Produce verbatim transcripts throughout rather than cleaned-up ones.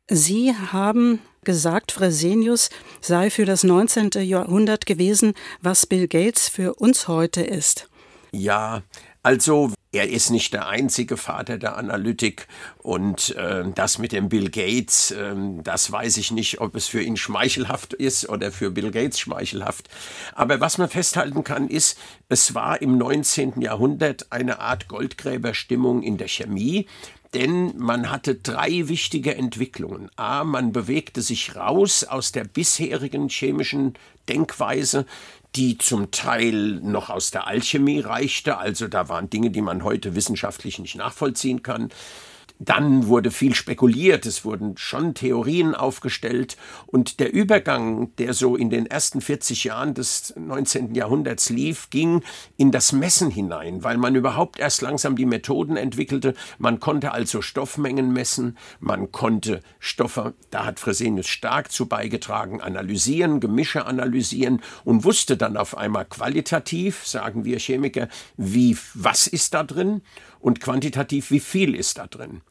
Sie haben gesagt, Fresenius sei für das neunzehnte. Jahrhundert gewesen, was Bill Gates für uns heute ist. Ja, also er ist nicht der einzige Vater der Analytik und äh, das mit dem Bill Gates, äh, das weiß ich nicht, ob es für ihn schmeichelhaft ist oder für Bill Gates schmeichelhaft. Aber was man festhalten kann, ist, es war im neunzehnten. Jahrhundert eine Art Goldgräberstimmung in der Chemie. Denn man hatte drei wichtige Entwicklungen. A, man bewegte sich raus aus der bisherigen chemischen Denkweise, die zum Teil noch aus der Alchemie reichte. Also da waren Dinge, die man heute wissenschaftlich nicht nachvollziehen kann. Dann wurde viel spekuliert, es wurden schon Theorien aufgestellt und der Übergang, der so in den ersten vierzig Jahren des neunzehnten. Jahrhunderts lief, ging in das Messen hinein, weil man überhaupt erst langsam die Methoden entwickelte. Man konnte also Stoffmengen messen, man konnte Stoffe, da hat Fresenius stark zu beigetragen, analysieren, Gemische analysieren und wusste dann auf einmal qualitativ, sagen wir Chemiker, wie, was ist da drin und quantitativ, wie viel ist da drin.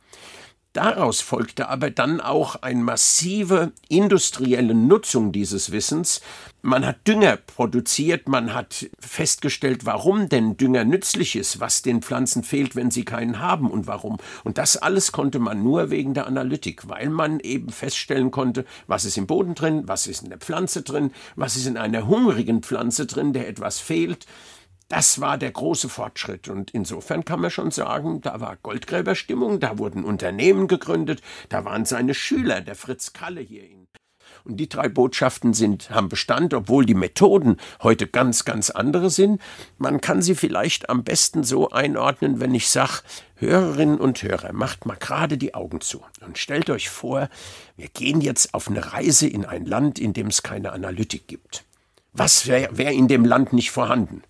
Daraus folgte aber dann auch eine massive industrielle Nutzung dieses Wissens. Man hat Dünger produziert, man hat festgestellt, warum denn Dünger nützlich ist, was den Pflanzen fehlt, wenn sie keinen haben und warum. Und das alles konnte man nur wegen der Analytik, weil man eben feststellen konnte, was ist im Boden drin, was ist in der Pflanze drin, was ist in einer hungrigen Pflanze drin, der etwas fehlt. Das war der große Fortschritt und insofern kann man schon sagen, da war Goldgräberstimmung, da wurden Unternehmen gegründet, da waren seine Schüler, der Fritz Kalle hier. Und die drei Botschaften sind, haben Bestand, obwohl die Methoden heute ganz, ganz andere sind. Man kann sie vielleicht am besten so einordnen, wenn ich sage, Hörerinnen und Hörer, macht mal gerade die Augen zu und stellt euch vor, wir gehen jetzt auf eine Reise in ein Land, in dem es keine Analytik gibt. Was wäre wär in dem Land nicht vorhanden?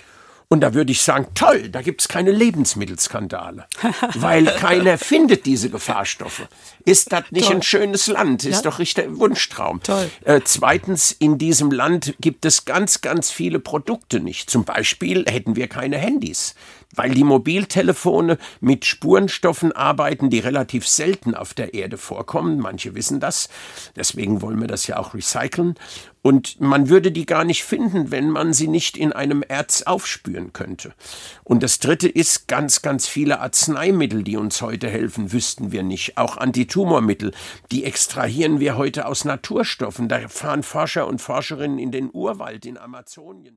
Und da würde ich sagen, toll, da gibt es keine Lebensmittelskandale, weil keiner findet diese Gefahrstoffe. Ist das nicht toll. Ein schönes Land? Ist ja. Doch richtig Wunschtraum. Toll. Äh, zweitens, in diesem Land gibt es ganz, ganz viele Produkte nicht. Zum Beispiel hätten wir keine Handys, weil die Mobiltelefone mit Spurenstoffen arbeiten, die relativ selten auf der Erde vorkommen. Manche wissen das, deswegen wollen wir das ja auch recyceln. Und man würde die gar nicht finden, wenn man sie nicht in einem Erz aufspüren könnte. Und das Dritte ist, ganz, ganz viele Arzneimittel, die uns heute helfen, wüssten wir nicht. Auch Antitumormittel, die extrahieren wir heute aus Naturstoffen. Da fahren Forscher und Forscherinnen in den Urwald in Amazonien.